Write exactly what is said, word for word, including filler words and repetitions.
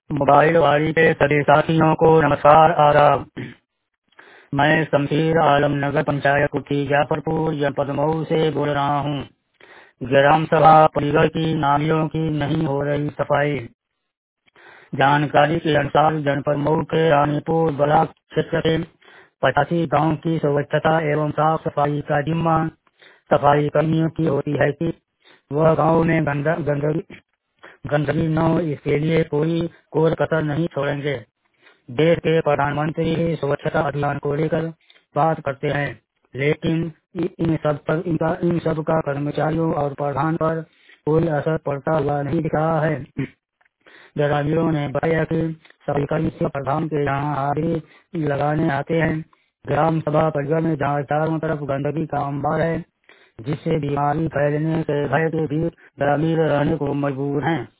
Mobile वाली के सभी साथियों को नमस्कार आदाब। मैं शमशीर आलम नगर पंचायत कुठी जाफरपुर जनपद मऊ से बोल रहा हूँ। ग्राम सभा परिवार की नालियों की नहीं हो रही सफाई। जानकारी के अनुसार जनपद मऊ के रानीपुर ब्लॉक क्षेत्र के पचासी गाँव की स्वच्छता एवं साफ सफाई का जिम्मा सफाई कर्मियों की होती है कि वह गाँव में गंदगी गंदगी न हो, इसके लिए कोई कोर कसर नहीं छोड़ेंगे। देश के प्रधानमंत्री ही स्वच्छता अभियान को लेकर बात करते हैं, लेकिन इन सब पर इनका इन सब का कर्मचारियों और प्रधान पर कोई असर पड़ता हुआ नहीं दिख रहा है। ग्रामीणों ने बताया कि सफाई कर्मी से प्रधान के यहाँ हाजिरी लगाने आते हैं। ग्राम सभा परिसर में जहाँ चारों तरफ गंदगी का अंबार है, जिससे बीमारी फैलने के भय के भी ग्रामीण रहने को मजबूर हैं।